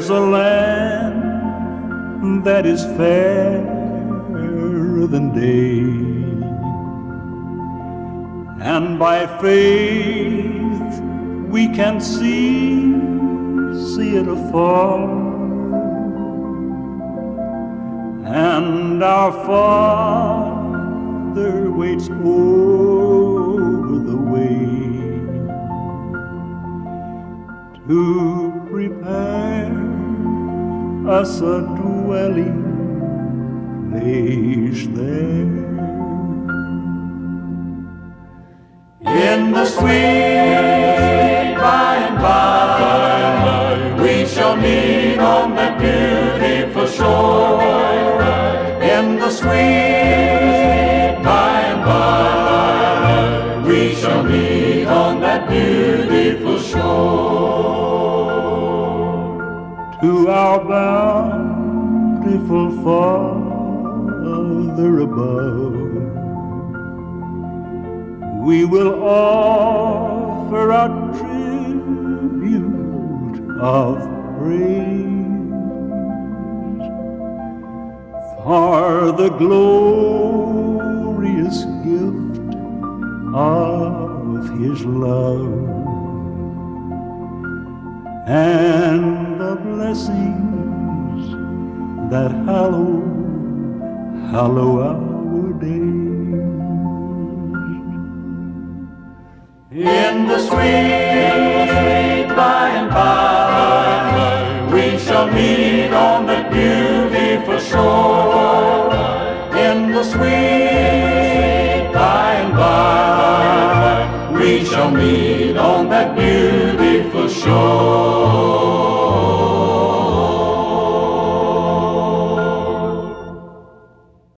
There's a land that is fairer than day, and by faith we can see it afar, and our Father waits over the way to prepare us a dwelling place there. In the sweet by and by, we shall meet on that beautiful shore. In the sweet by and by, we shall meet on that beautiful shore. To our bountiful Father above, we will offer our tribute of praise for the glorious gift of His love and the blessings that hallow our days. In the sweet by and by, we shall meet on that beautiful shore. In the sweet by and by, we shall meet on that beautiful shore.